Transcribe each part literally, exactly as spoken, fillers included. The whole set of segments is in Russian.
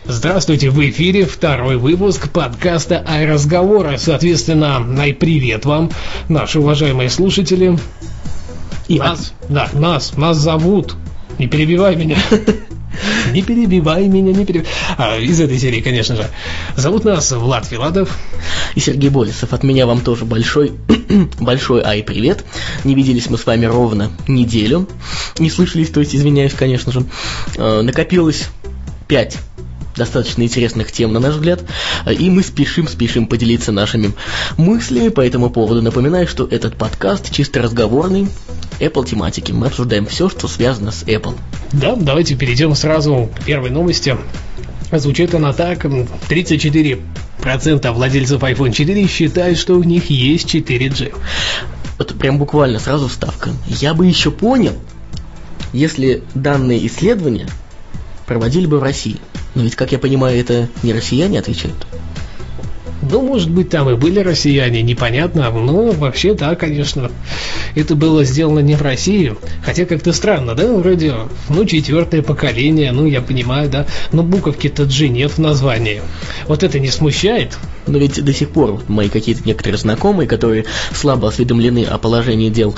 Здравствуйте, в эфире второй выпуск подкаста iRazговоры. Соответственно, най-привет вам, наши уважаемые слушатели. И нас, да, нас, нас зовут. Не перебивай меня. Не перебивай меня, не перебивай. А, из этой серии, конечно же. Зовут нас Влад Филатов. И Сергей Болесов. От меня вам тоже большой, большой ай привет. Не виделись мы с вами ровно неделю. Не слышались, то есть извиняюсь, конечно же. Э, накопилось пять достаточно интересных тем, на наш взгляд, и мы спешим, спешим поделиться нашими мыслями по этому поводу. Напоминаю, что этот подкаст чисто разговорный, Apple тематики. Мы обсуждаем все, что связано с Apple. Да, давайте перейдем сразу к первой новости. Звучит она так: тридцать четыре процента владельцев айфон четыре считают, что у них есть четыре джи. Вот прям буквально сразу вставка. Я бы еще понял, если данные исследования проводили бы в России. Но ведь, как я понимаю, это не россияне отвечают. Ну, может быть, там и были россияне, непонятно. Но вообще, да, конечно, это было сделано не в России. Хотя как-то странно, да, вроде, ну, четвертое поколение, ну, я понимаю, да. Но буковки-то G нет в названии. Вот это не смущает? Но ведь до сих пор мои какие-то некоторые знакомые, которые слабо осведомлены о положении дел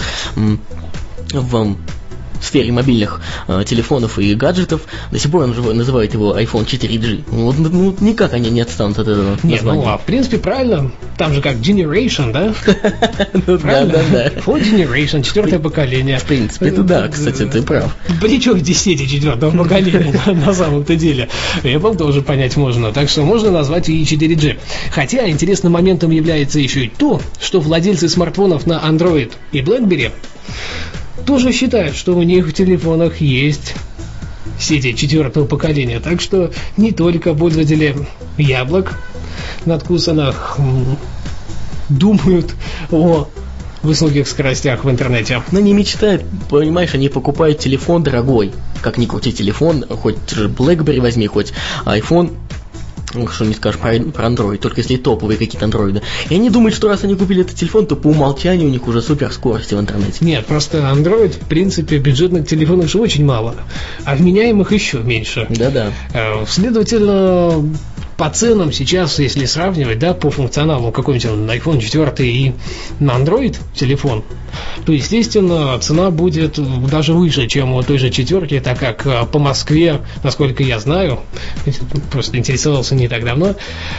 в в сфере мобильных э, телефонов и гаджетов, до сих пор называют его айфон четыре джи. Вот, ну, никак они не отстанут от этого названия. Нет, ну, а в принципе правильно. Там же как Generation, да? Правильно? Да, да, да. Four Generation, четвертое поколение. В принципе, это да, кстати, ты прав. Причем здесь дети четвертого поколения на самом-то деле. Apple тоже понять можно. Так что можно назвать и четыре джи. Хотя интересным моментом является еще и то, что владельцы смартфонов на Android и BlackBerry тоже считают, что у них в телефонах есть сети четвертого поколения. Так что не только пользователи яблок надкусанных думают о высоких скоростях в интернете. Но не мечтают, понимаешь, они покупают телефон дорогой. Как ни крути телефон, хоть BlackBerry возьми, хоть iPhone. Ну, что не скажешь про, про Android, только если топовые какие-то андроиды. И они думают, что раз они купили этот телефон, то по умолчанию у них уже супер скорости в интернете. Нет, просто Android, в принципе, бюджетных телефонов же очень мало, а вменяемых еще меньше. Да-да. Следовательно, по ценам сейчас, если сравнивать, да, по функционалу какой-нибудь айфон четыре и на Android телефон, то, естественно, цена будет даже выше, чем у той же четверки, так как по Москве, насколько я знаю, просто интересовался не так давно,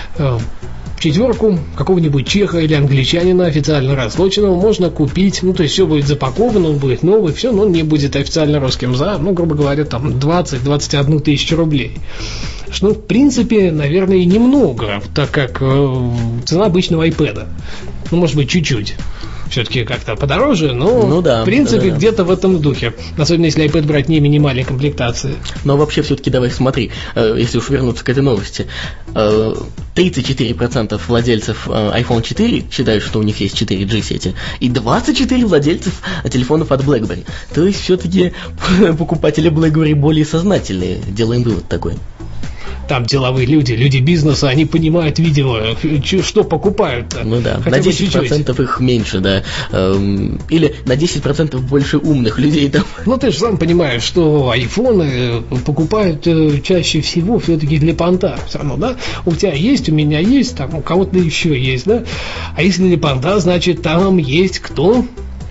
четверку какого-нибудь чеха или англичанина официально рассроченного можно купить, ну, то есть все будет запаковано, он будет новый, все, но он не будет официально русским за, ну, грубо говоря, там двадцать-двадцать одну тысячу рублей. Что, ну, в принципе, наверное, и немного, так как э, цена обычного iPad, ну, может быть, чуть-чуть. Все-таки как-то подороже, но ну, да, в принципе да, да. где-то в этом духе. Особенно если iPad брать не минимальной комплектации. Но вообще все-таки давай смотри, если уж вернуться к этой новости. тридцать четыре процента владельцев айфон четыре считают, что у них есть четыре джи сети. И двадцать четыре процента владельцев телефонов от BlackBerry. То есть все-таки покупатели BlackBerry более сознательные. Делаем вывод такой. Там деловые люди, люди бизнеса, они понимают, видимо, что покупают. Ну да, хотя на десять процентов их меньше, да. Эм, или на десять процентов больше умных людей там. Ну ты же сам понимаешь, что айфоны покупают чаще всего все-таки для понта. Все равно, да? У тебя есть, у меня есть, там у кого-то еще есть, да? А если для понта, значит там есть кто?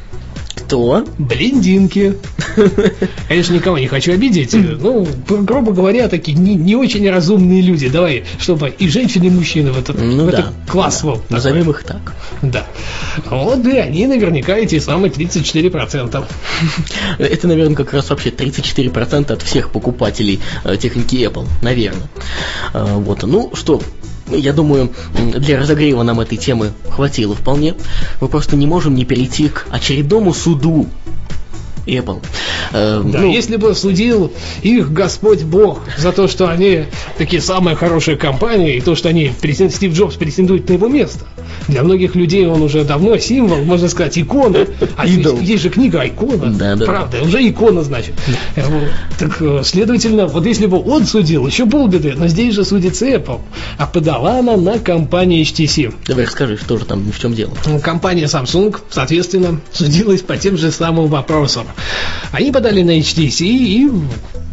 Кто? Блиндинки. Конечно, никого не хочу обидеть. Ну, грубо говоря, такие не, не очень разумные люди. Давай, чтобы и женщины, и мужчины в этот, ну, в да, этот класс. Да. Вот, назовем их так. Да. Вот и они наверняка эти самые тридцать четыре процента. Это, наверное, как раз вообще тридцать четыре процента от всех покупателей техники Apple. Наверное. Вот. Ну, что... Я думаю, для разогрева нам этой темы хватило вполне. Мы просто не можем не перейти к очередному суду Apple. Э, да, ну, если бы судил их Господь Бог за то, что они такие самые хорошие компании, и то, что они, Стив Джобс претендует на его место. Для многих людей он уже давно символ, можно сказать, икона. А есть, есть же книга «Икона». Да, да, правда, да. Уже икона, значит. Так, следовательно, вот если бы он судил, еще полбеды, но здесь же судится Apple. А подала она на компанию эйч ти си. Давай расскажи, что же там, в чем дело. Компания Samsung, соответственно, судилась по тем же самым вопросам. Они подали на эйч ти си и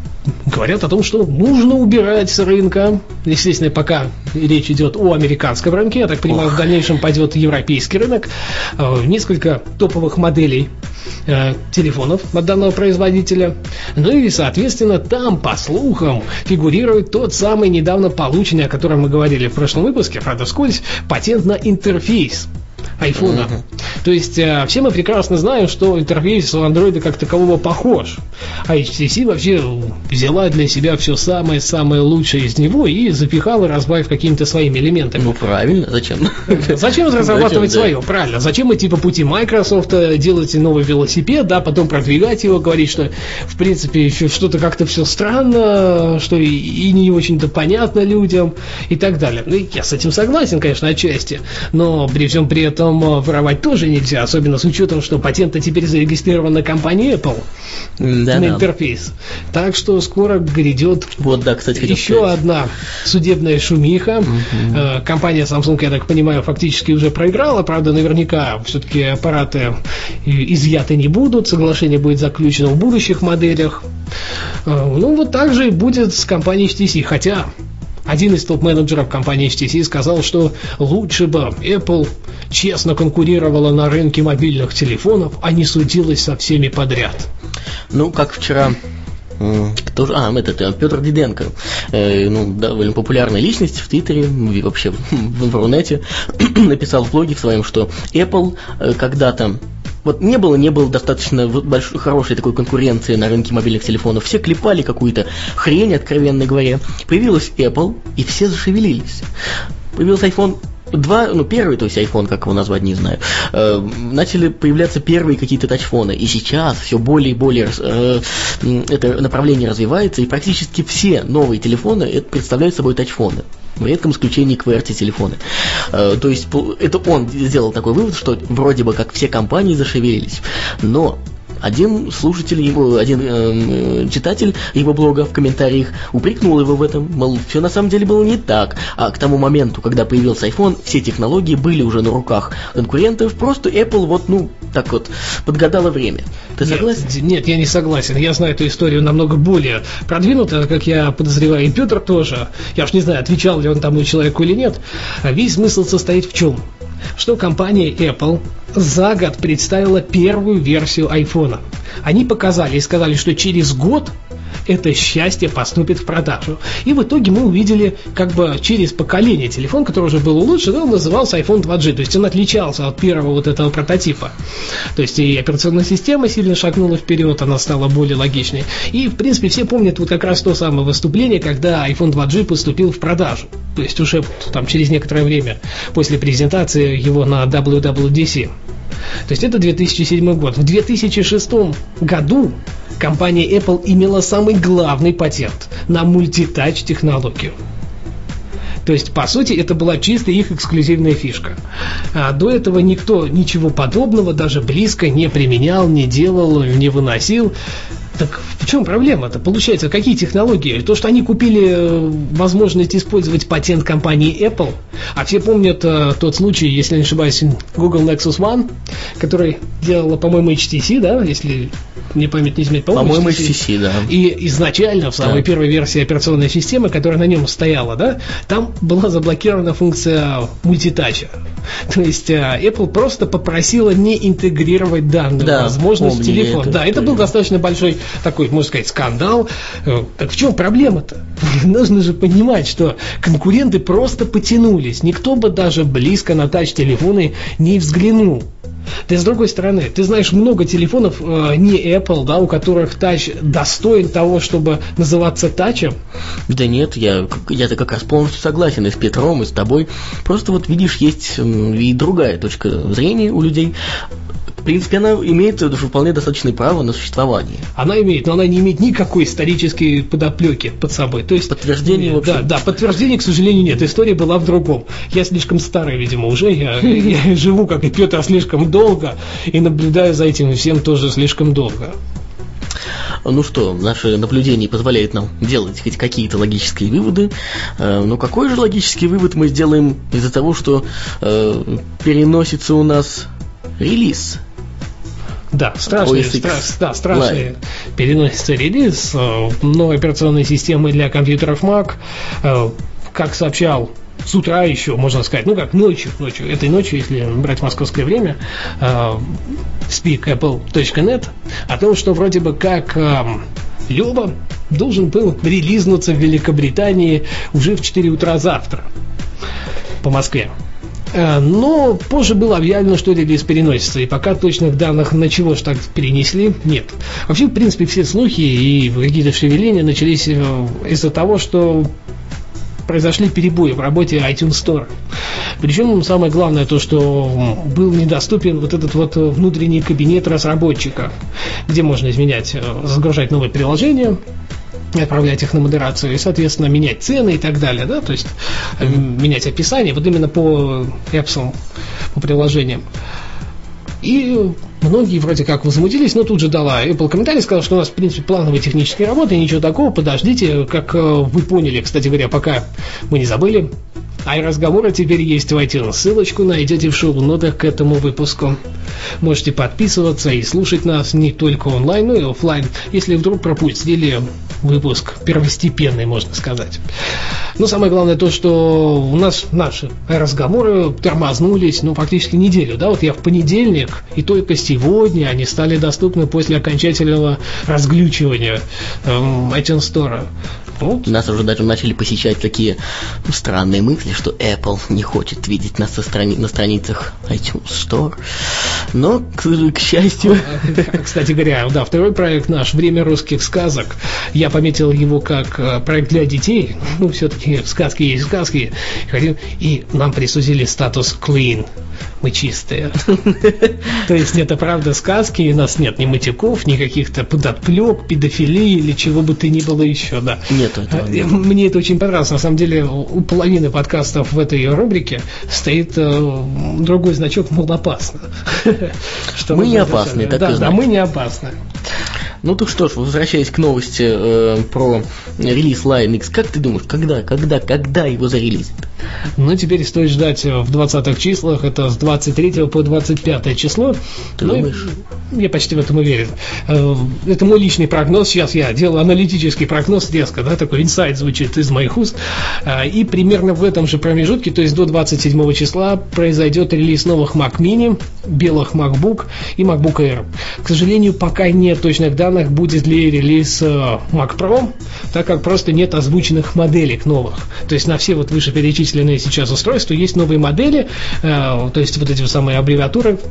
говорят о том, что нужно убирать с рынка. Естественно, пока речь идет о американском рынке, я так понимаю, Ох. в дальнейшем пойдет европейский рынок. Несколько топовых моделей телефонов от данного производителя. Ну и, соответственно, там, по слухам, фигурирует тот самый недавно полученный, о котором мы говорили в прошлом выпуске, правда, вскользь, патент на интерфейс айфона. Uh-huh. То есть э, все мы прекрасно знаем, что интерфейс у андроида как такового похож. А эйч ти си вообще взяла для себя все самое-самое лучшее из него и запихала, разбавив какими-то своими элементами. Ну правильно, зачем? Зачем разрабатывать свое? Правильно. Зачем мы типа пути Microsoft делать новый велосипед, да, потом продвигать его, говорить, что в принципе еще что-то как-то все странно, что и, и не очень-то понятно людям и так далее. Ну, я с этим согласен, конечно, отчасти, но при всем при этом воровать тоже нельзя, особенно с учетом, что патент теперь зарегистрирован на компании Apple да, на да. интерфейс. Так что скоро грядет вот, да, кстати, еще сказать. одна судебная шумиха. Угу. Компания Samsung, я так понимаю, фактически уже проиграла. Правда, наверняка все-таки аппараты изъяты не будут. Соглашение будет заключено в будущих моделях. Ну, вот так же и будет с компанией эйч ти си. Хотя один из топ-менеджеров компании эйч ти си сказал, что лучше бы Apple честно конкурировала на рынке мобильных телефонов, а не судилась со всеми подряд. Ну, как вчера... Кто же? А, этот, Петр Диденко, э, ну, довольно популярная личность в Твиттере и вообще в интернете, написал в блоге в своем, что Apple э, когда-то вот не было, не было достаточно большой, хорошей такой конкуренции на рынке мобильных телефонов. Все клепали какую-то хрень, откровенно говоря. Появилась Apple, и все зашевелились. Появился iPhone два, ну, первый, то есть iPhone, как его назвать, не знаю, э, начали появляться первые какие-то тачфоны, и сейчас все более и более э, это направление развивается, и практически все новые телефоны это представляют собой тачфоны, в редком исключении кью эр ти-телефоны. Э, то есть это он сделал такой вывод, что вроде бы как все компании зашевелились, но один слушатель его, один э, читатель его блога в комментариях упрекнул его в этом, мол, все на самом деле было не так, а к тому моменту, когда появился iPhone, все технологии были уже на руках конкурентов, просто Apple вот, ну, так вот, подгадала время. Ты нет, согласен? Нет, я не согласен. Я знаю эту историю намного более продвинутую, как я подозреваю, и Петр тоже. Я уж не знаю, отвечал ли он тому человеку или нет. Весь смысл состоит в чем? Что компания Apple за год представила первую версию айфона. Они показали и сказали, что через год это счастье поступит в продажу. И в итоге мы увидели как бы через поколение телефон, который уже был улучшен, он назывался iPhone два джи. То есть он отличался от первого вот этого прототипа. То есть и операционная система сильно шагнула вперед, она стала более логичной. И в принципе все помнят вот как раз то самое выступление, когда iPhone два джи поступил в продажу. То есть уже там через некоторое время после презентации его на дабл ю дабл ю ди си. То есть это две тысячи седьмой год. В две тысячи шестом году компания Apple имела самый главный патент на мультитач технологию. То есть, по сути, это была чисто их эксклюзивная фишка. А до этого никто ничего подобного даже близко не применял, не делал, не выносил. Так в чем проблема-то? Получается, какие технологии? То, что они купили возможность использовать патент компании Apple, а все помнят э, тот случай, если не ошибаюсь, Google Nexus One, который делала, по-моему, эйч ти си, да, если мне память не изменяет, по-моему, по-моему эйч ти си, да. И изначально в самой да. первой версии операционной системы, которая на нем стояла, да, там была заблокирована функция мультитача. То есть э, Apple просто попросила не интегрировать данную да, возможность в телефон. Это, да, это был достаточно большой такой, можно сказать, скандал. Так в чем проблема-то? Нужно же понимать, что конкуренты просто потянулись. Никто бы даже близко на тач-телефоны не взглянул. Да и с другой стороны, ты знаешь много телефонов э, не Apple, да, у которых тач достоин того, чтобы называться тачем. Да нет, я, я-то как раз полностью согласен и с Петром, и с тобой. Просто вот видишь, есть и другая точка зрения у людей. В принципе, она имеет вполне достаточное право на существование. Она имеет, но она не имеет никакой исторической подоплеки под собой. То есть, подтверждения вообще? Да, да, подтверждения, к сожалению, нет. История была в другом. Я слишком старый, видимо, уже. Я, я живу, как и Петр, слишком долго и наблюдаю за этим всем тоже слишком долго. Ну что, наше наблюдение позволяет нам делать хоть какие-то логические выводы. Но какой же логический вывод мы сделаем из-за того, что э, переносится у нас релиз? Да, страшный, стра- да, страшный переносится релиз новой операционной системы для компьютеров Mac. Как сообщал с утра еще, можно сказать, ну как ночью, ночью, этой ночью, если брать московское время, спик apple точка нет, о том, что вроде бы как Лёва должен был релизнуться в Великобритании уже в четыре утра завтра по Москве. Но позже было объявлено, что релиз переносится, и пока точных данных, на чего ж так перенесли, нет. Вообще, в принципе, все слухи и какие-то шевеления начались из-за того, что произошли перебои в работе iTunes Store. Причем самое главное то, что был недоступен вот этот вот внутренний кабинет разработчика, где можно изменять, загружать новые приложения, отправлять их на модерацию и, соответственно, менять цены и так далее, да, то есть mm-hmm. менять описание, вот именно по apps, по приложениям. И многие вроде как возмутились, но тут же дала Apple комментарий, сказал, что у нас, в принципе, плановые технические работы, ничего такого, подождите, как вы поняли, кстати говоря, пока мы не забыли, а и разговоры теперь есть в iTunes. Ссылочку найдете в шоу-нотах к этому выпуску. Можете подписываться и слушать нас не только онлайн, но и офлайн, если вдруг пропустили выпуск первостепенный, можно сказать. Но самое главное то, что у нас наши разговоры тормознулись, ну, фактически неделю, да, вот я в понедельник, и только сегодня они стали доступны после окончательного разглючивания эм, iTunes Store. Вот. Нас уже даже начали посещать такие странные мысли, что Apple не хочет видеть нас со страни- на страницах iTunes Store. Но, к, к счастью... Кстати говоря, да, второй проект наш «Время русских сказок». Я пометил его как проект для детей. Ну, все-таки сказки есть сказки. И нам присудили статус clean. Мы чистые. То есть это правда сказки, и у нас нет ни матюков, ни каких-то подоплек, педофилии или чего бы то ни было еще, да. Нет этого. Мне это очень понравилось. На самом деле у половины подкастов в этой рубрике стоит э, другой значок, мол, опасно. Мы не опасны, так и знаешь. Да, мы не опасны. Ну так что ж, возвращаясь к новости э, про релиз Lion X, как ты думаешь, когда, когда, когда его зарелизят? Ну, теперь стоит ждать в двадцатых числах, это с двадцать третьего по двадцать пятое число. Ты ну, думаешь? Я почти в этом уверен. Это мой личный прогноз, сейчас я делаю аналитический прогноз резко, да, такой инсайт звучит из моих уст. И примерно в этом же промежутке, то есть до двадцать седьмого числа, произойдет релиз новых Mac Mini, белых MacBook и MacBook Air. К сожалению, пока нет точных данных, будет ли релиз Mac Pro, так как просто нет озвученных моделек новых. То есть на все вот вышеперечисленные сейчас устройства есть новые модели, то есть вот эти вот самые аббревиатуры,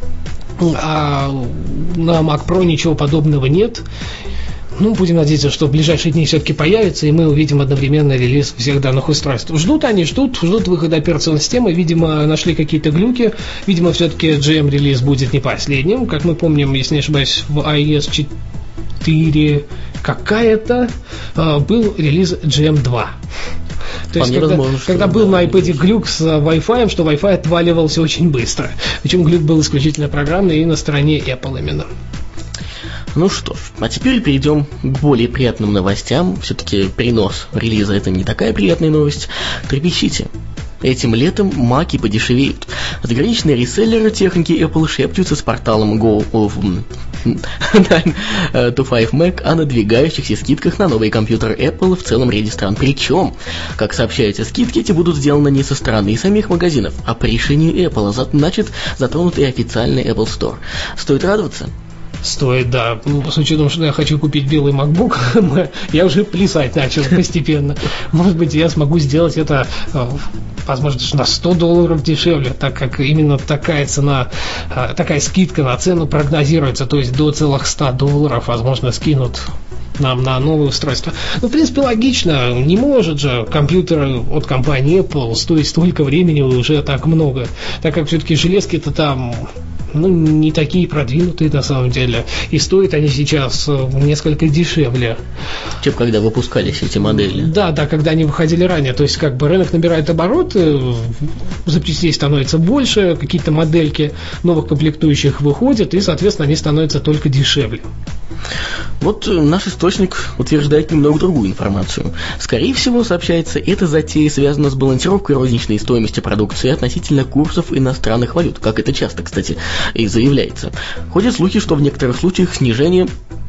а на Mac Pro ничего подобного нет. Ну, будем надеяться, что в ближайшие дни все-таки появится, и мы увидим одновременно релиз всех данных устройств. Ждут они, ждут, ждут выхода операционной системы. Видимо, нашли какие-то глюки. Видимо, все-таки джи эм-релиз будет не последним. Как мы помним, если не ошибаюсь, в ай о эс четыре какая-то был релиз джи эм два. То есть, когда, возможно, когда был на iPad глюк с Wi-Fi, что Wi-Fi отваливался очень быстро. Причем глюк был исключительно программный и на стороне Apple именно. Ну что ж, а теперь перейдем к более приятным новостям. Все-таки перенос релиза — это не такая приятная новость. Трепещите. Этим летом маки подешевеют. Заграничные реселлеры техники Apple шепчутся с порталом Go of nine to five Mac о надвигающихся скидках на новые компьютеры Apple в целом ряде стран. Причем, как сообщается, скидки эти будут сделаны не со стороны самих магазинов, а по решению Apple. Значит, затронут и официальный Apple Store. Стоит радоваться? Стоит, да. С учетом, что я хочу купить белый MacBook, я уже плясать начал постепенно. Может быть, я смогу сделать это, возможно, на сто долларов дешевле, так как именно такая цена, такая скидка на цену прогнозируется, то есть до целых ста долларов, возможно, скинут нам на новое устройство. Ну, в принципе, логично. Не может же компьютер от компании Apple стоить столько времени уже так много, так как все-таки железки-то там, ну, не такие продвинутые на самом деле. И стоят они сейчас несколько дешевле. Чем когда выпускались эти модели. Да, да, когда они выходили ранее. То есть, как бы рынок набирает обороты, запчастей становится больше, какие-то модельки новых комплектующих выходят, и, соответственно, они становятся только дешевле. Вот наш источник утверждает немного другую информацию. Скорее всего, сообщается, эта затея связана с балансировкой розничной стоимости продукции относительно курсов иностранных валют, как это часто, кстати, и заявляется. Ходят слухи, что в некоторых случаях снижение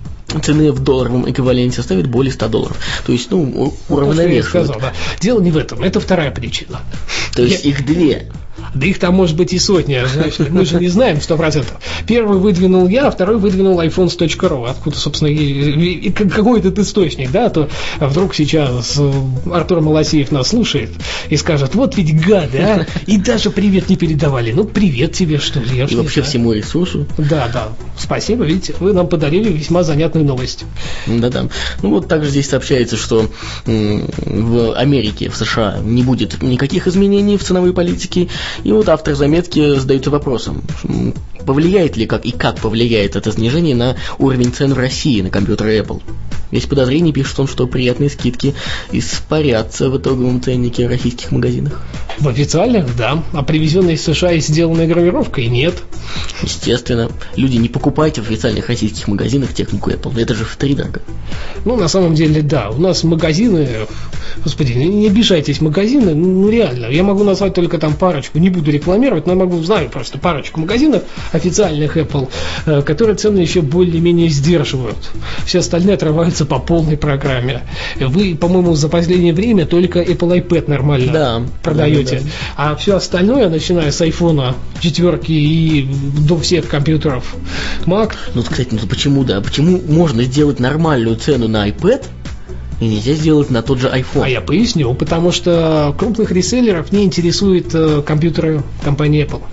цены в долларовом эквиваленте составит более ста долларов. То есть, ну, уравновешивает. Ну, да. Дело не в этом, это вторая причина. То есть, Я... их две. Да их там может быть и сотня, значит, мы же не знаем сто процентов. Первый выдвинул я, а второй выдвинул айфонс точка ру. Откуда, собственно, и, и, и какой этот источник, да, а то вдруг сейчас Артур Малосеев нас слушает и скажет, вот ведь гады, а, и даже привет не передавали. Ну, привет тебе, что ли. Я и вообще знаю. Всему ресурсу. Да, да, спасибо, видите, вы нам подарили весьма занятную новость. Да-да. Ну, вот также здесь сообщается, что м- в Америке, в США не будет никаких изменений в ценовой политике. И вот автор заметки задается вопросом, повлияет ли как и как повлияет это снижение на уровень цен в России на компьютеры Apple. Есть подозрение, пишет он, что приятные скидки испарятся в итоговом ценнике в российских магазинах. В официальных, да, а привезенной из США и сделанной гравировкой нет. Естественно, люди, не покупайте в официальных российских магазинах технику Apple, это же втридорого. Ну, на самом деле, да, у нас магазины, господи, не обижайтесь, магазины, ну реально, я могу назвать только там парочку, не буду рекламировать, но могу, знаю просто парочку магазинов официальных Apple, которые цены еще более-менее сдерживают. Все остальные отрываются по полной программе. Вы, по-моему, за последнее время только Apple iPad нормально да, продаете, да, да, да. А все остальное, начиная с айфона четверки и до всех компьютеров Mac. Ну, кстати, ну почему, да, почему можно сделать нормальную цену на iPad и нельзя сделать на тот же iPhone? А я поясню, потому что крупных реселлеров не интересуют э, компьютеры компании Apple.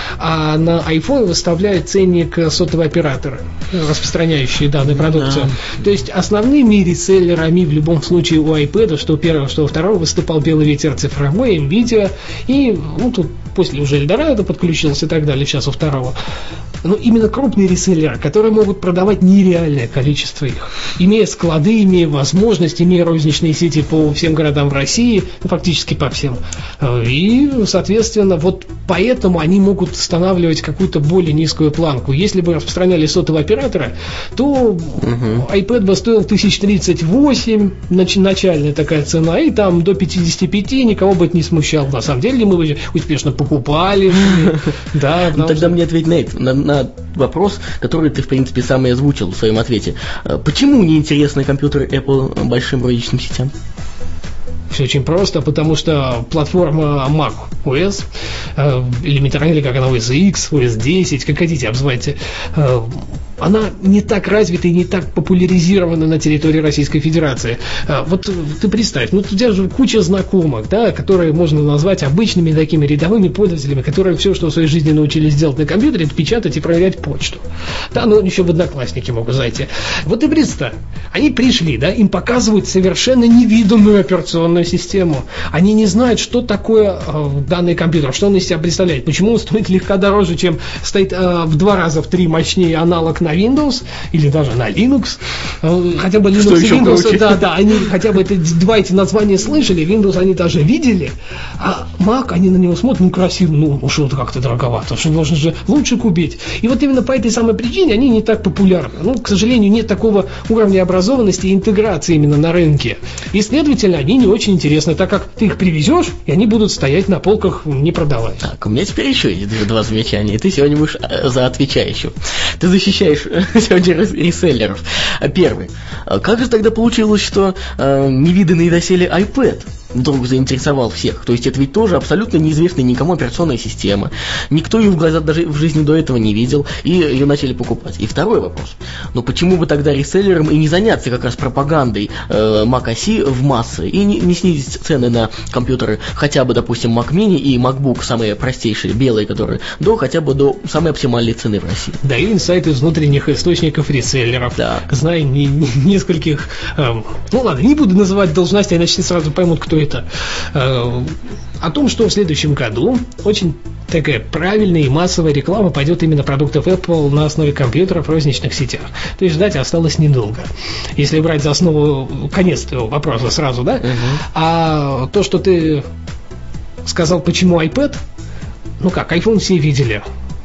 А на iPhone выставляют ценник сотовые операторы, распространяющие данную продукцию. Да. То есть основными реселлерами в любом случае у iPad, что у первого, что у второго, выступал Белый ветер цифровой, Nvidia, и ну, тут после уже Eldorado подключился и так далее, сейчас у второго. Но именно крупные реселлеры, которые могут продавать нереальное количество их, имея склады, имея возможность, имея розничные сети по всем городам в России, ну, фактически по всем. И, соответственно, вот поэтому они могут устанавливать какую-то более низкую планку. Если бы распространяли сотовые операторы, то угу. iPad бы стоил тысяча тридцать восемь, нач- начальная такая цена, и там до пятьдесят пять никого бы это не смущало. На самом деле мы бы успешно покупали. Да, тогда мне ответь на это, на вопрос, который ты, в принципе, сам и озвучил в своем ответе. Почему не интересны компьютеры Apple большим розничным сетям? Все очень просто, потому что платформа macOS, элементарно, или как она, о эс икс, о эс десять, как хотите, обзывайте, она не так развита и не так популяризирована на территории Российской Федерации. Вот ты представь, ну у тебя же куча знакомых, да, которые можно назвать обычными такими рядовыми пользователями, которые все, что в своей жизни научились делать на компьютере, это печатать и проверять почту. Да, ну еще в Одноклассники могут зайти. Вот ты представь, они пришли, да, им показывают совершенно невиданную операционную систему. Они не знают, что такое э, данный компьютер, что он из себя представляет, почему он стоит легко дороже, чем стоит э, в два раза, в три мощнее аналог на Windows или даже на Linux. Э, хотя бы Linux и Windows, да, да, они хотя бы это, два эти названия слышали, Windows они даже видели, а Mac, они на него смотрят, ну красиво, ну, ну что-то как-то дороговато, что можно же лучше купить. И вот именно по этой самой причине они не так популярны. Ну, к сожалению, нет такого уровня образованности и интеграции именно на рынке. И, следовательно, они не очень интересны, так как ты их привезешь, и они будут стоять на полках, не продавать. Так, у меня теперь еще есть два замечания, и ты сегодня будешь за отвечающим. Ты защищаешь сегодня реселлеров. Первый. Как же тогда получилось, что э, невиданный доселе iPad вдруг заинтересовал всех? То есть это ведь тоже абсолютно неизвестная никому операционная система. Никто ее в глаза даже в жизни до этого не видел, и ее начали покупать. И второй вопрос. Ну почему бы тогда реселлерам и не заняться как раз пропагандой э, macOS в массы, и не, не снизить цены на компьютеры хотя бы, допустим, Mac Mini и MacBook, самые простейшие, белые, которые, до хотя бы до самой оптимальной цены в России? Даю инсайт из внутренних источников реселлеров. Так. Знаю не, не, нескольких... Эм, ну ладно, не буду называть должности, иначе сразу поймут, кто это. Э, о том, что в следующем году очень такая правильная и массовая реклама пойдет именно продуктов Apple на основе компьютеров в розничных сетях. То есть ждать осталось недолго. Если брать за основу конец твоего вопроса сразу, да? Uh-huh. А то, что ты сказал, почему iPad, ну как, iPhone все видели.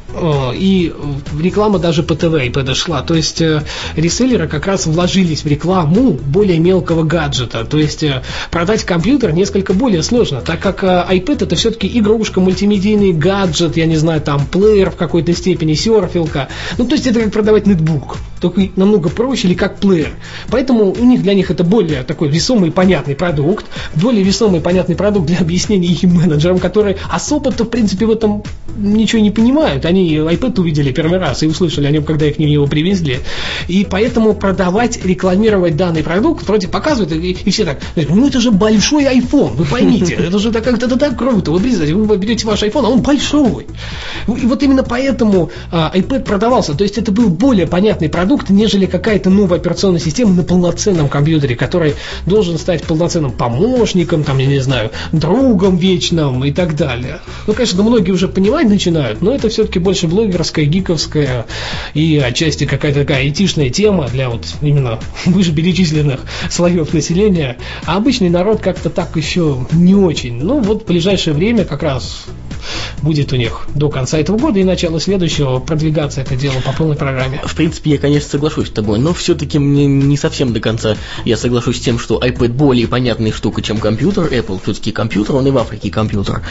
и реклама даже по ТВ iPad шла. То есть реселлеры как раз вложились в рекламу более мелкого гаджета. То есть продать компьютер несколько более сложно, так как iPad это все-таки игрушка, мультимедийный гаджет, я не знаю, там плеер в какой-то степени, серфилка. Ну, то есть это как продавать нетбук, только намного проще или как плеер. Поэтому у них, для них это более такой весомый и понятный продукт, более весомый и понятный продукт для объяснения их менеджерам, которые особо-то, в принципе, в этом ничего не понимают. Они iPad увидели первый раз и услышали о нем, когда их к ним его привезли. И поэтому продавать, рекламировать данный продукт вроде показывают, и, и все так, ну это же большой iPhone, вы поймите, это же как-то это так круто. Вы представляете, вы берете ваш iPhone, а он большой. И вот именно поэтому а, iPad продавался. То есть это был более понятный продукт, нежели какая-то новая операционная система на полноценном компьютере, который должен стать полноценным помощником, там, я не знаю, другом вечным и так далее. Ну, конечно, многие уже понимать начинают, но это все-таки больше блогерская, гиковская и отчасти какая-то такая айтишная тема для вот именно вышеперечисленных слоев населения. А обычный народ как-то так еще не очень. Ну, вот в ближайшее время как раз будет у них до конца этого года и начала следующего продвигаться это дело по полной программе. В принципе, я, конечно, соглашусь с тобой, но все-таки мне не совсем до конца я соглашусь с тем, что iPad более понятная штука, чем компьютер. Apple все-таки компьютер, он и в Африке компьютер.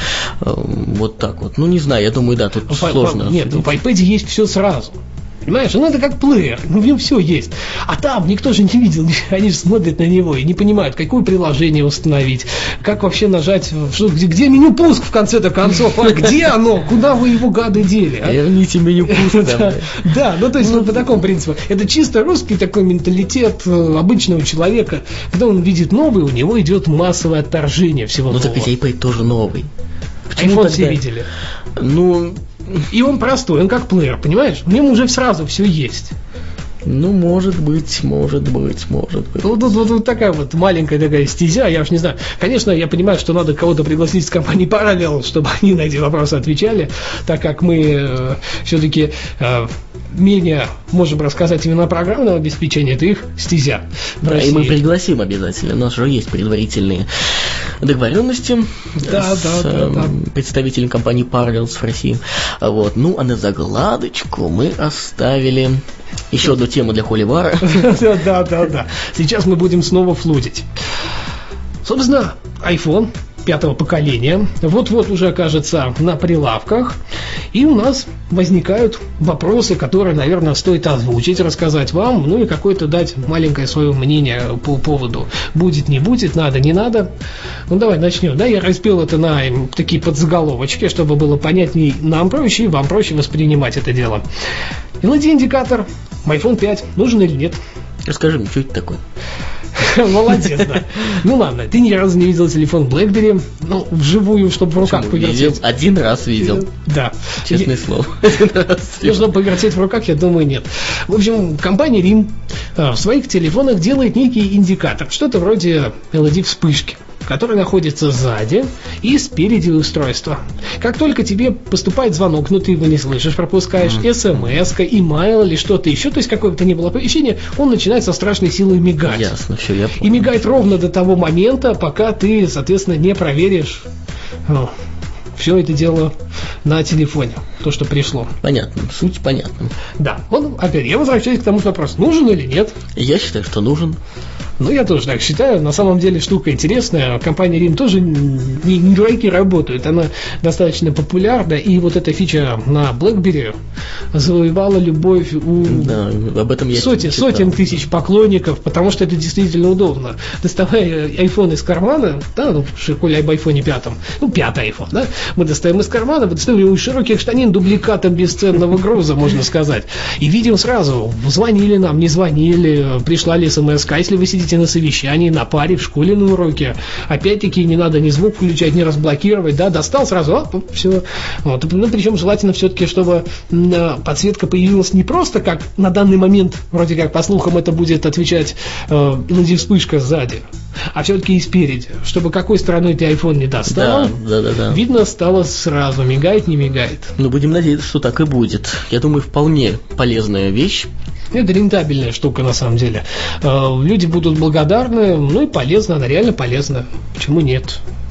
Вот так вот. Ну, не знаю, я думаю, да, тут ну, сложно. По, нет, ну, в iPad есть все сразу. Понимаешь, ну это как плеер, ну в нем все есть. А там никто же не видел, они же смотрят на него и не понимают, какое приложение установить, как вообще нажать, что, где, где меню пуск в конце-то концов, а где оно, куда вы его, гады, дели? А? Верните меню пуск. Да, да, ну то есть ну, по такому принципу. Это чисто русский такой менталитет обычного человека, когда он видит новый, у него идет массовое отторжение всего нового. Ну так ведь iPad тоже новый. iPhone все видели. Ну... И он простой, он как плеер, понимаешь? В нем уже сразу все есть. Ну, может быть, может быть, может быть. Вот, вот, вот, вот такая вот маленькая такая стезя, я уж не знаю. Конечно, я понимаю, что надо кого-то пригласить с компании Parallel, чтобы они на эти вопросы отвечали, так как мы э, все-таки э, менее можем рассказать именно о программном обеспечении, это их стезя. Да, и мы пригласим обязательно, у нас же есть предварительные договоренности да, с да, да, да. представителем компании Parallels в России. Вот. Ну, а на загладочку мы оставили еще одну тему для холивара. Да, да, да. Сейчас мы будем снова флудить. Собственно, iPhone пятого поколения вот-вот уже окажется на прилавках, и у нас возникают вопросы, которые, наверное, стоит озвучить, рассказать вам, ну и какое-то дать маленькое свое мнение по поводу будет, не будет, надо, не надо. Ну давай начнем. Да, я разбил это на такие подзаголовочки, чтобы было понятнее нам проще и вам проще воспринимать это дело. эл и ди-индикатор iPhone пять нужен или нет? Расскажи мне, что это такое? Молодец, да. Ну ладно, ты ни разу не видел телефон BlackBerry, ну, вживую, чтобы в руках Почему? повертеть. Видел? Один раз видел. Да. Честное и... слово. Один раз. Ну, чтобы повертеть в руках, я думаю, нет. В общем, компания рим в своих телефонах делает некий индикатор, что-то вроде эл и ди-вспышки, который находится сзади и спереди устройства. Как только тебе поступает звонок, но ты его не слышишь, пропускаешь mm-hmm. смс-ка, имейл или что-то еще, то есть какое-то не было оповещение, он начинает со страшной силой мигать. Ясно, все, я понял. И мигает ровно до того момента, пока ты, соответственно, не проверишь ну, все это дело на телефоне, то, что пришло. Понятно, суть понятна. Да, он, опять, я возвращаюсь к тому вопросу, нужен или нет? Я считаю, что нужен. Ну, я тоже так считаю. На самом деле штука интересная. Компания рим тоже не, не дураки работают. Она достаточно популярна. И вот эта фича на BlackBerry завоевала любовь у да, об этом я сотен, сотен тысяч поклонников, потому что это действительно удобно. Доставая iPhone из кармана, да, ну, коли об iPhone пятом, ну, пятый iPhone, да, мы достаем из кармана, мы достаем его из широких штанин дубликатом бесценного груза, можно сказать. И видим сразу, звонили нам, не звонили, пришла ли смс-ка, если вы сидите на совещании, на паре, в школе на уроке. Опять-таки не надо ни звук включать, ни разблокировать, да, достал сразу, а, все. Вот. Ну, причем желательно все-таки, чтобы подсветка появилась не просто как на данный момент, вроде как по слухам это будет отвечать э, эл и ди-вспышка сзади, а все-таки и спереди, чтобы какой стороной ты iPhone не достал, да, да, да, да. видно стало сразу, мигает, не мигает. Ну, будем надеяться, что так и будет. Я думаю, вполне полезная вещь. Это рентабельная штука, на самом деле. Люди будут благодарны, ну и полезно, она реально полезна. Почему нет?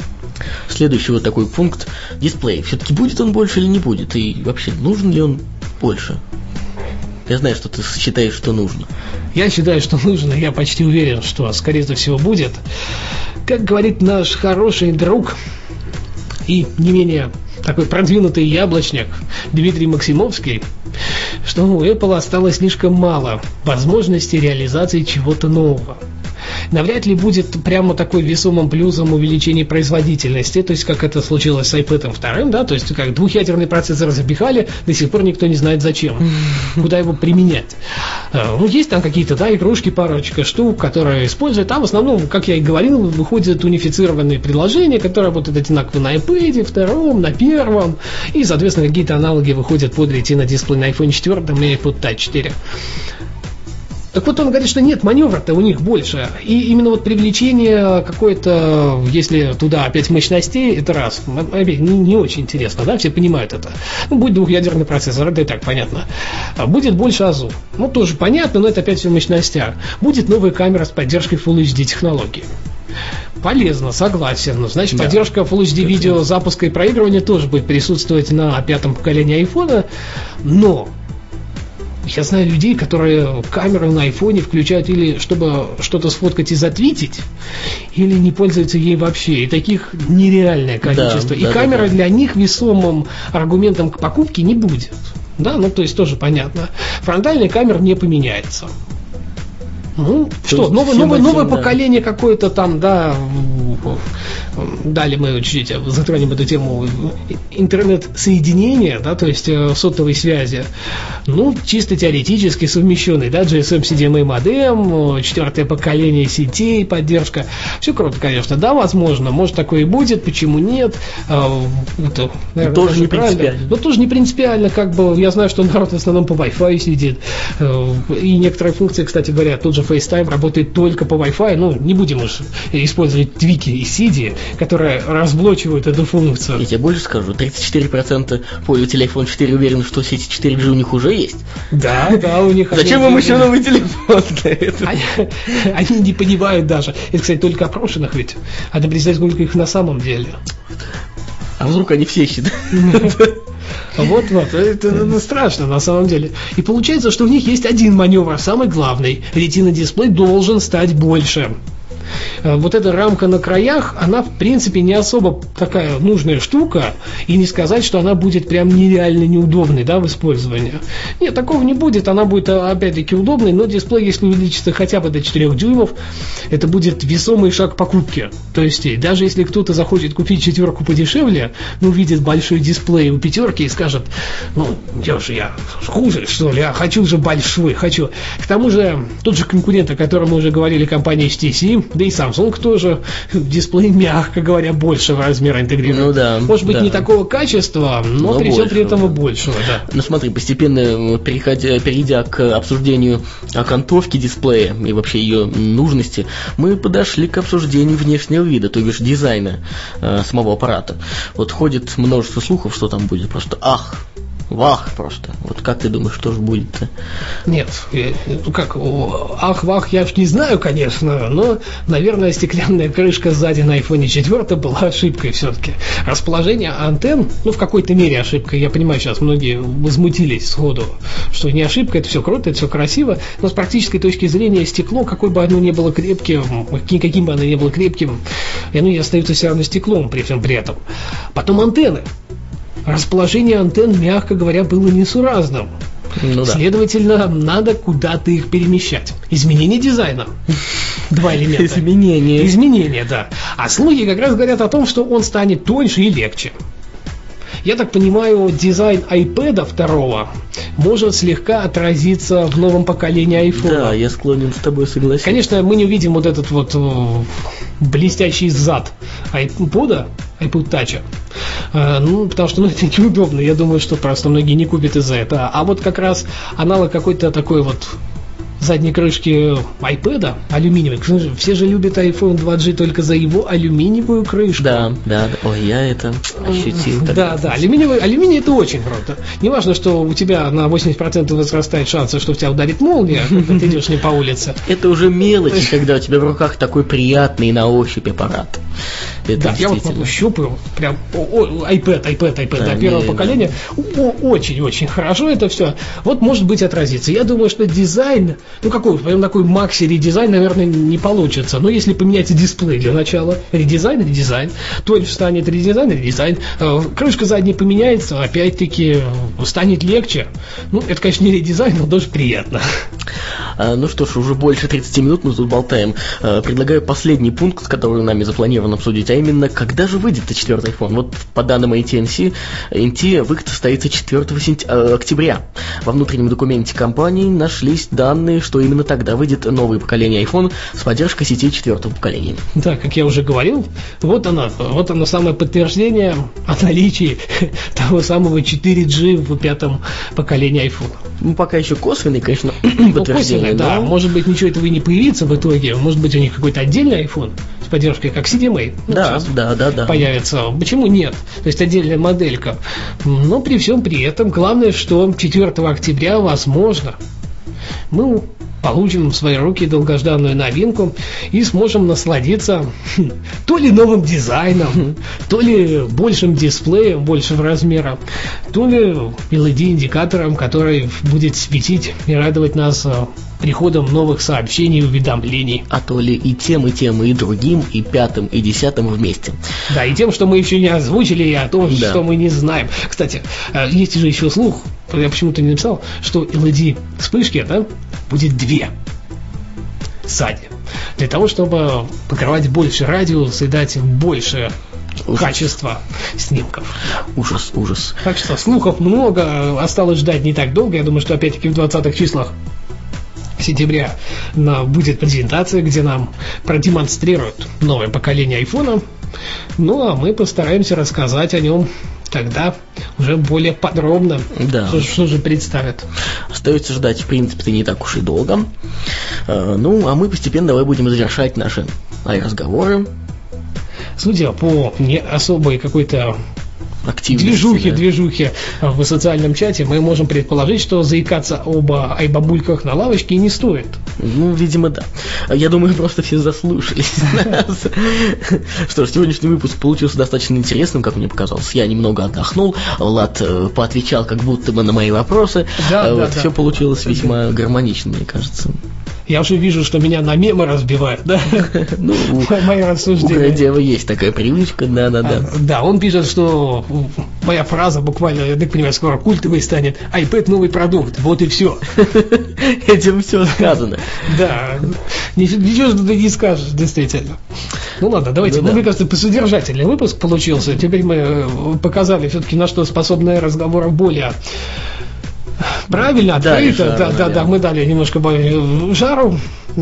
Следующий вот такой пункт. Дисплей. Все-таки будет он больше или не будет? И вообще, нужен ли он больше? Я знаю, что ты считаешь, что нужно. Я считаю, что нужно. Я почти уверен, что, скорее всего, будет. Как говорит наш хороший друг и не менее такой продвинутый яблочник Дмитрий Максимовский, что у Apple осталось слишком мало возможностей реализации чего-то нового. Навряд ли будет прямо такой весомым плюсом увеличение производительности, то есть как это случилось с iPad два, да, то есть как двухъядерный процессор запихали, до сих пор никто не знает зачем, куда его применять. Ну, есть там какие-то, да, игрушки, парочка штук, которые используют, там в основном, как я и говорил, выходят унифицированные приложения, которые работают одинаково на iPad, втором, на первом, и, соответственно, какие-то аналоги выходят под Retina дисплей на iPhone четыре и iPod Touch четыре. Так вот он говорит, что нет, маневра-то у них больше. И именно вот привлечение какое-то, если туда опять мощностей, это раз. Опять не, не очень интересно, да, все понимают это. Ну, будет двухъядерный процессор, это и так понятно. Будет больше АЗУ. Ну, тоже понятно, но это опять все в мощностях. Будет новая камера с поддержкой Full эйч ди технологии. Полезно, согласен. Значит, да. Поддержка Full эйч ди видео, запуска и проигрывания тоже будет присутствовать на пятом поколении айфона. Но я знаю людей, которые камеру на айфоне включают или чтобы что-то сфоткать и затвитить, или не пользуются ей вообще. И таких нереальное количество. Да, и да, камера да, да. для них весомым аргументом к покупке не будет. Да, ну то есть тоже понятно. Фронтальная камера не поменяется. Ну, что, новое, новое, новое да. поколение какое-то там, да, далее мы чуть-чуть затронем эту тему интернет-соединения, да, то есть сотовой связи, ну, чисто теоретически совмещенный, да, джи эс эм си ди эм эй модем, четвертое поколение сетей, поддержка, все круто, конечно, да, возможно, может такое и будет, почему нет, это, наверное, тоже не принципиально. Но тоже не принципиально, как бы, я знаю, что народ в основном по Wi-Fi сидит, и некоторые функции, кстати говоря, тот же FaceTime работает только по Wi-Fi, ну, не будем уж использовать твики и сиди, которые разблочивают эту функцию. Я тебе больше скажу, тридцать четыре процента пользователей айфон четыре уверены, что сети четыре джи у них уже есть. Да, да, у них... Зачем им еще новый телефон для этого? Они не понимают даже. Это, кстати, только опрошенных ведь. А ты представь, сколько их на самом деле. А вдруг они все считают? Вот-вот, это ну, страшно на самом деле. И получается, что в них есть один маневр, самый главный. Retina дисплей должен стать больше. Вот эта рамка на краях, она в принципе не особо такая нужная штука, и не сказать, что она будет прям нереально неудобной, да, в использовании. Нет, такого не будет, она будет опять-таки удобной, но дисплей, если увеличится хотя бы до четырёх дюймов, это будет весомый шаг покупки. То есть, даже если кто-то захочет купить четверку подешевле, но увидит большой дисплей у пятерки и скажет, ну, где же я, хуже, что ли, я хочу же большой, хочу. К тому же, тот же конкурент, о котором мы уже говорили, компания эйч ти си, да и Samsung тоже дисплей, мягко говоря, большего размера интегрирует. Ну, да, Может быть, да. не такого качества, но, но при всем при этом и большего. Да. Ну смотри, постепенно переходя, перейдя к обсуждению окантовки дисплея и вообще ее нужности, мы подошли к обсуждению внешнего вида, то есть дизайна э, самого аппарата. Вот ходит множество слухов, что там будет просто ах. Вах просто. Вот как ты думаешь, что же будет-то? Нет, я, ну как, ах-вах, я уж не знаю, конечно, но, наверное, стеклянная крышка сзади на айфон четыре была ошибкой все-таки. Расположение антенн, ну, в какой-то мере ошибкой. Я понимаю, сейчас многие возмутились сходу, что не ошибка, это все круто, это все красиво, но с практической точки зрения стекло, какой бы оно ни было крепким, каким бы оно ни было крепким, оно и остается все равно стеклом при всем при этом. Потом антенны. Расположение антенн, мягко говоря, было несуразным. Ну, да. Следовательно, надо куда-то их перемещать. Изменение дизайна. Два элемента. Изменение. Изменение, да. А слухи как раз говорят о том, что он станет тоньше и легче. Я так понимаю, дизайн iPad два может слегка отразиться в новом поколении iPhone. Да, я склонен с тобой согласиться. Конечно, мы не увидим вот этот вот блестящий зад iPod, iPod Touch. А, ну, потому что ну, это неудобно. Я думаю, что просто многие не купят из-за этого. А вот как раз аналог какой-то такой вот задней крышки iPad алюминиевой. Все же любят айфон два джи только за его алюминиевую крышку. Да, да, да. Ой, я это ощутил. Да, да. Алюминиевый, алюминий это очень круто. Не важно, что у тебя на восемьдесят процентов возрастает шансы, что в тебя ударит молния, когда ты идешь не по улице. Это уже мелочь, когда у тебя в руках такой приятный на ощупь аппарат. Это да, я вот щупаю, прям iPad, iPad, iPad, да, первого не, поколения, очень-очень хорошо это все. Вот, может быть, отразится. Я думаю, что дизайн, ну какой, прям такой макси-редизайн, наверное, не получится. Но если поменять дисплей для начала, редизайн, редизайн, то станет редизайн, редизайн, крышка задняя поменяется, опять-таки станет легче. Ну, это, конечно, не редизайн, но даже приятно. А, ну что ж, уже больше тридцати минут мы тут болтаем. А, предлагаю последний пункт, который нами запланирован обсудить, а именно, когда же выйдет четвертый iPhone? Вот по данным эй ти энд си, эй ти эн выход состоится четвёртого октября. Во внутреннем документе компании нашлись данные, что именно тогда выйдет новое поколение iPhone с поддержкой сетей четвертого поколения. Да, как я уже говорил, вот она, вот оно самое подтверждение о наличии того самого четыре джи в пятом поколении iPhone. Ну, пока еще косвенный, конечно, подтверждение. Да, но... может быть, ничего этого и не появится в итоге. Может быть, у них какой-то отдельный iPhone с поддержкой, как си ди эм эй. Ну, да, да, да, да. Появится. Почему нет? То есть отдельная моделька. Но при всем при этом, главное, что четвёртого октября, возможно, мы получим в свои руки долгожданную новинку и сможем насладиться то ли новым дизайном, то ли большим дисплеем, большего размера, то ли эл и ди-индикатором, который будет светить и радовать нас приходом новых сообщений и уведомлений. А то ли и тем, и тем, и другим, и пятым, и десятым вместе. Да, и тем, что мы еще не озвучили, и о том, да. что мы не знаем. Кстати, есть же еще слух, я почему-то не написал, что эл и ди вспышки, да, будет две сзади. Для того, чтобы покрывать больше радиус и дать больше ужас. Качества снимков. Ужас, ужас. Так что слухов много, осталось ждать не так долго. Я думаю, что опять-таки в двадцатых числах сентября будет презентация, где нам продемонстрируют новое поколение айфона. Ну, а мы постараемся рассказать о нем тогда уже более подробно, да. что, что же представят. Остается ждать, в принципе, не так уж и долго. Ну, а мы постепенно давай будем завершать наши разговоры. Судя по не особой какой-то движухи, да. движухи в социальном чате, мы можем предположить, что заикаться об айбабульках на лавочке не стоит. Ну, видимо, да. Я думаю, просто все заслушались нас. Что ж, сегодняшний выпуск получился достаточно интересным, как мне показалось. Я немного отдохнул, Влад поотвечал как будто бы на мои вопросы. Да, вот, да, все да. получилось весьма гармонично, мне кажется. Я уже вижу, что меня на мемы разбивают, да? Ну, мои рассуждения. У Градева есть такая привычка, да-да-да. А, да, он пишет, что моя фраза буквально, я так понимаю, скоро культовой станет. iPad новый продукт, вот и все. Этим все сказано. Да, ничего же ты не скажешь, действительно. Ну ладно, давайте, ну, мне кажется, посодержательный выпуск получился. Теперь мы показали все-таки, на что способны разговоры более... Правильно, открыто, да, да, да, да, мы дали немножко жару.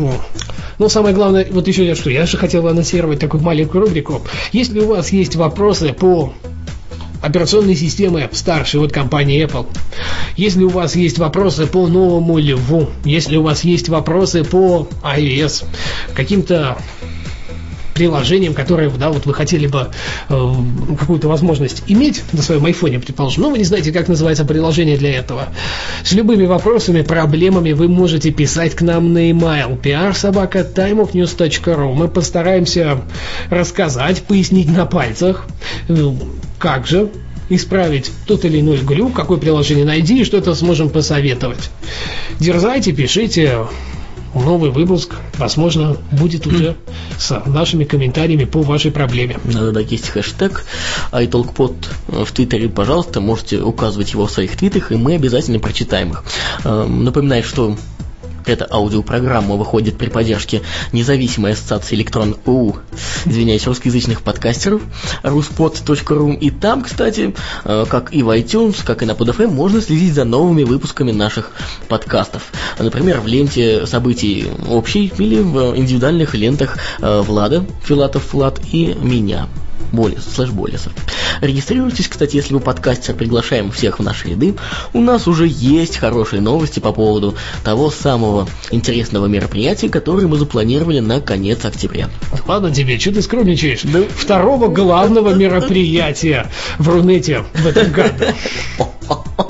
Но самое главное, вот еще я что, я же хотел анонсировать такую маленькую рубрику. Если у вас есть вопросы по операционной системе старшей от компании Apple, если у вас есть вопросы по новому Льву, если у вас есть вопросы по iOS, каким-то приложением, которое, да, вот вы хотели бы э, какую-то возможность иметь на своем айфоне, предположим, но вы не знаете, как называется приложение для этого. С любыми вопросами, проблемами вы можете писать к нам на email пи ар собака тайм оф ньюс точка ру. Мы постараемся рассказать, пояснить на пальцах, как же исправить тот или иной глюк, какое приложение найти и что-то сможем посоветовать. Дерзайте, пишите. Новый выпуск, возможно, будет уже с нашими комментариями по вашей проблеме. Да-да-да, есть хэштег iTalkPod в Твиттере, пожалуйста, можете указывать его в своих твитах, и мы обязательно прочитаем их. Напоминаю, что эта аудиопрограмма выходит при поддержке независимой ассоциации электрон... У, извиняюсь, русскоязычных подкастеров руспод точка ру. И там, кстати, как и в iTunes, как и на под эф эм, можно следить за новыми выпусками наших подкастов. Например, в ленте событий общей или в индивидуальных лентах Влада, Филатов Влад и меня, Болес, слэш Болесов. Регистрируйтесь, кстати, если вы подкастер, приглашаем всех в наши ряды. У нас уже есть хорошие новости по поводу того самого интересного мероприятия, которое мы запланировали на конец октября. Ладно тебе, что ты скромничаешь? Да. Второго главного мероприятия в Рунете в этом году.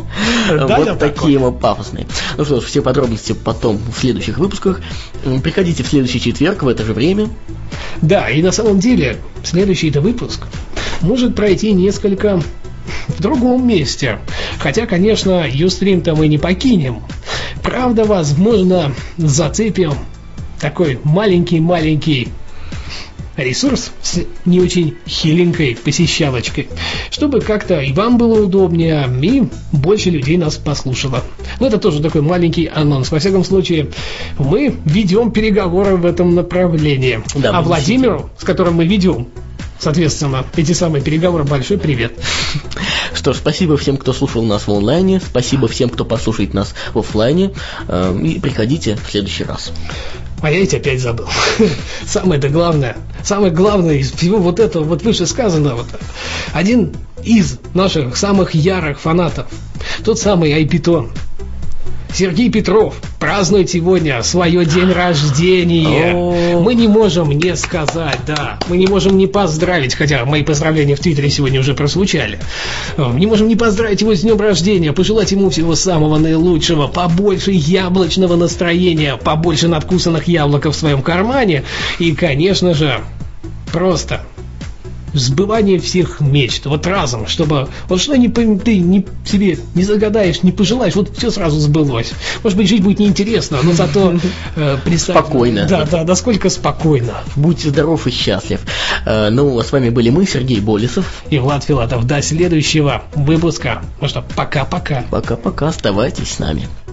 Вот такие мы пафосные. Ну что ж, все подробности потом в следующих выпусках. Приходите в следующий четверг в это же время. Да, и на самом деле следующий-то выпуск может пройти несколько в другом месте. Хотя, конечно, Юстрим-то мы не покинем. Правда, возможно, зацепим такой маленький-маленький ресурс с не очень хиленькой посещалочкой, чтобы как-то и вам было удобнее, и больше людей нас послушало. Но это тоже такой маленький анонс. Во всяком случае, мы ведем переговоры в этом направлении. Да, а Владимиру, с которым мы ведем, соответственно, эти самые переговоры, большой привет. Что ж, спасибо всем, кто слушал нас в онлайне, спасибо всем, кто послушает нас в офлайне, и приходите в следующий раз. А я ведь опять забыл. Самое-то главное, самое главное из всего вот этого, вот вышесказанного, один из наших самых ярых фанатов, тот самый Айпитон, Сергей Петров, празднует сегодня свое день рождения. О-о-о. Мы не можем не сказать, да, мы не можем не поздравить, хотя мои поздравления в Твиттере сегодня уже прозвучали. Не можем не поздравить его с днем рождения, пожелать ему всего самого наилучшего, побольше яблочного настроения, побольше надкусанных яблок в своем кармане и, конечно же, просто сбывание всех мечт, вот разом, чтобы вот что ни, ты ни себе не загадаешь, не пожелаешь, вот все сразу сбылось. Может быть, жить будет неинтересно, но зато э, представь, спокойно. Да, да, насколько спокойно. Будьте здоров и счастлив. Э, ну, а с вами были мы, Сергей Болесов и Влад Филатов. До следующего выпуска. Ну что, пока-пока. Пока-пока, оставайтесь с нами.